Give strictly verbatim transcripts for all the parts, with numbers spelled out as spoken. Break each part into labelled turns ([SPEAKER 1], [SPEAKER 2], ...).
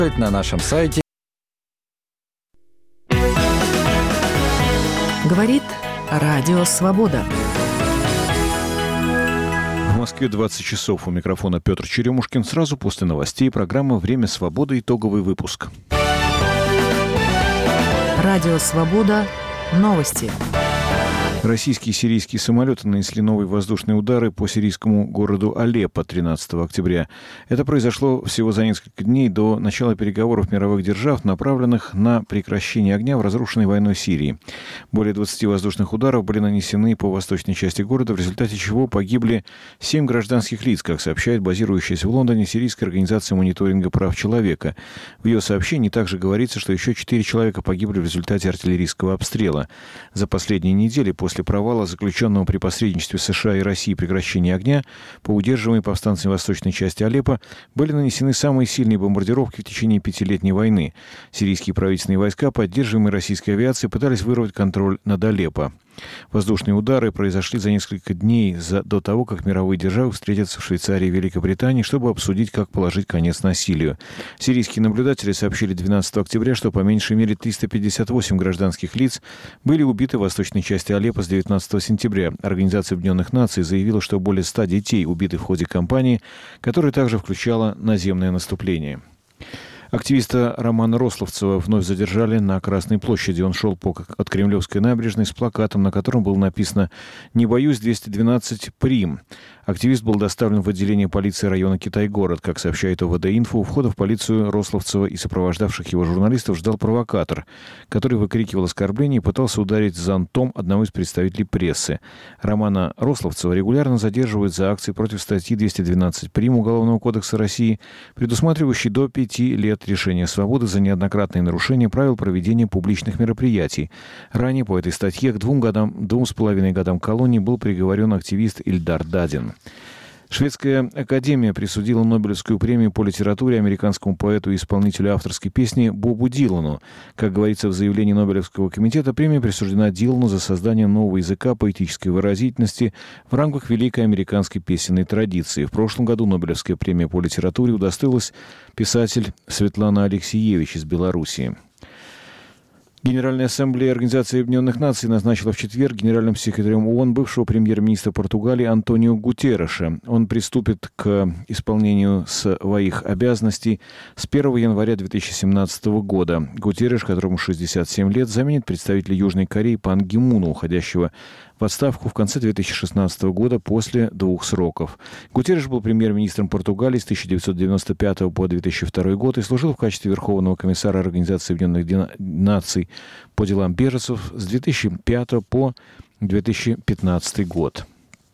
[SPEAKER 1] на нашем сайте.
[SPEAKER 2] Говорит Радио Свобода.
[SPEAKER 3] В Москве двадцать часов. У микрофона Петр Черемушкин. Сразу после новостей программа «Время свободы». Итоговый выпуск.
[SPEAKER 2] Радио Свобода. Новости.
[SPEAKER 3] Российские и сирийские самолеты нанесли новые воздушные удары по сирийскому городу Алеппо тринадцатого октября. Это произошло всего за несколько дней до начала переговоров мировых держав, направленных на прекращение огня в разрушенной войной Сирии. Более двадцати воздушных ударов были нанесены по восточной части города, в результате чего погибли семь гражданских лиц, как сообщает базирующаяся в Лондоне сирийская организация мониторинга прав человека. В ее сообщении также говорится, что еще четыре человека погибли в результате артиллерийского обстрела. За последние недели после После провала, заключенного при посредничестве США и России прекращения огня, по удерживаемой повстанцами восточной части Алеппо были нанесены самые сильные бомбардировки в течение пятилетней войны. Сирийские правительственные войска, поддерживаемые российской авиацией, пытались вырвать контроль над Алеппо. Воздушные удары произошли за несколько дней за, до того, как мировые державы встретятся в Швейцарии и Великобритании, чтобы обсудить, как положить конец насилию. Сирийские наблюдатели сообщили двенадцатого октября, что по меньшей мере триста пятьдесят восемь гражданских лиц были убиты в восточной части Алеппо с девятнадцатого сентября. Организация Объединенных Наций заявила, что более ста детей убиты в ходе кампании, которая также включала наземное наступление. Активиста Романа Рословцева вновь задержали на Красной площади. Он шел по, от Кремлевской набережной с плакатом, на котором было написано «Не боюсь, двести двенадцать Прим». Активист был доставлен в отделение полиции района Китай-город. Как сообщает ОВД-Инфо, у входа в полицию Рословцева и сопровождавших его журналистов ждал провокатор, который выкрикивал оскорбления и пытался ударить зонтом одного из представителей прессы. Романа Рословцева регулярно задерживают за акции против статьи двести двенадцать Прим Уголовного кодекса России, предусматривающей до пяти лет лишения свободы за неоднократные нарушения правил проведения публичных мероприятий. Ранее по этой статье к двум годам, двум с половиной годам колонии был приговорен активист Ильдар Дадин. Шведская академия присудила Нобелевскую премию по литературе американскому поэту и исполнителю авторской песни Бобу Дилану. Как говорится в заявлении Нобелевского комитета, премия присуждена Дилану за создание нового языка поэтической выразительности в рамках великой американской песенной традиции. В прошлом году Нобелевская премия по литературе удостоилась писатель Светлана Алексиевич из Белоруссии. Генеральная ассамблея Организации Объединенных Наций назначила в четверг генеральным секретарем ООН бывшего премьер-министра Португалии Антонио Гутерреша. Он приступит к исполнению своих обязанностей с первого января две тысячи семнадцатого года. Гутерреш, которому шестьдесят семь лет, заменит представителя Южной Кореи Пан Ги Муна, уходящего в отставку в конце две тысячи шестнадцатого года после двух сроков. Гутерреш был премьер-министром Португалии с тысяча девятьсот девяносто пятого по две тысячи второй год и служил в качестве Верховного комиссара Организации Объединенных Наций по делам беженцев с две тысячи пятого по две тысячи пятнадцатый год.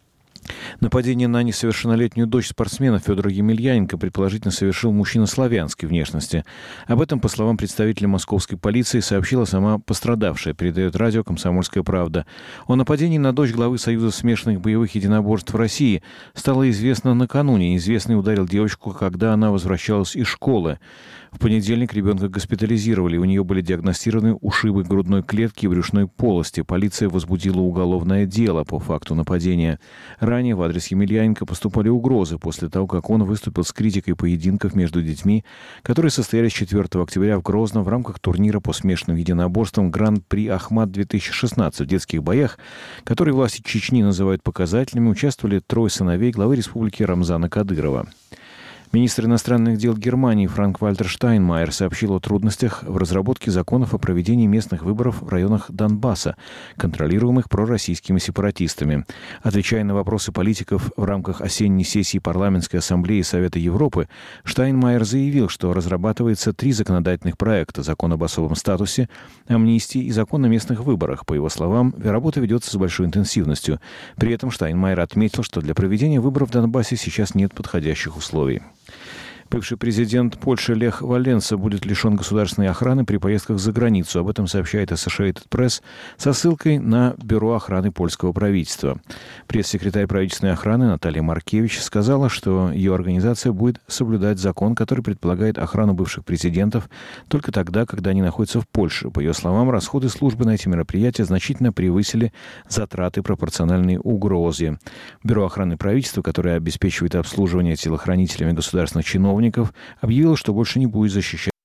[SPEAKER 3] Нападение на несовершеннолетнюю дочь спортсмена Федора Емельяненко предположительно совершил мужчина славянской внешности. Об этом, по словам представителя московской полиции, сообщила сама пострадавшая, передает радио «Комсомольская правда». О нападении на дочь главы Союза смешанных боевых единоборств России стало известно накануне. Неизвестный ударил девочку, когда она возвращалась из школы. В понедельник ребенка госпитализировали. У нее были диагностированы ушибы грудной клетки и брюшной полости. Полиция возбудила уголовное дело по факту нападения. Ранее в адрес Емельяненко поступали угрозы после того, как он выступил с критикой поединков между детьми, которые состоялись четвёртого октября в Грозном в рамках турнира по смешанным единоборствам Гран-при Ахмат-две тысячи шестнадцать. В детских боях, которые власти Чечни называют показательными, участвовали трое сыновей главы республики Рамзана Кадырова. Министр иностранных дел Германии Франк-Вальтер Штайнмайер сообщил о трудностях в разработке законов о проведении местных выборов в районах Донбасса, контролируемых пророссийскими сепаратистами. Отвечая на вопросы политиков в рамках осенней сессии Парламентской ассамблеи Совета Европы, Штайнмайер заявил, что разрабатывается три законодательных проекта: закон об особом статусе, амнистии и закон о местных выборах. По его словам, работа ведется с большой интенсивностью. При этом Штайнмайер отметил, что для проведения выборов в Донбассе сейчас нет подходящих условий. Бывший президент Польши Лех Валенса будет лишен государственной охраны при поездках за границу. Об этом сообщает Associated Press со ссылкой на Бюро охраны польского правительства. Пресс-секретарь правительственной охраны Наталья Маркевич сказала, что ее организация будет соблюдать закон, который предполагает охрану бывших президентов только тогда, когда они находятся в Польше. По ее словам, расходы службы на эти мероприятия значительно превысили затраты, пропорциональные угрозе. Бюро охраны правительства, которое обеспечивает обслуживание телохранителями государственных чиновников, объявил, что больше не будет защищать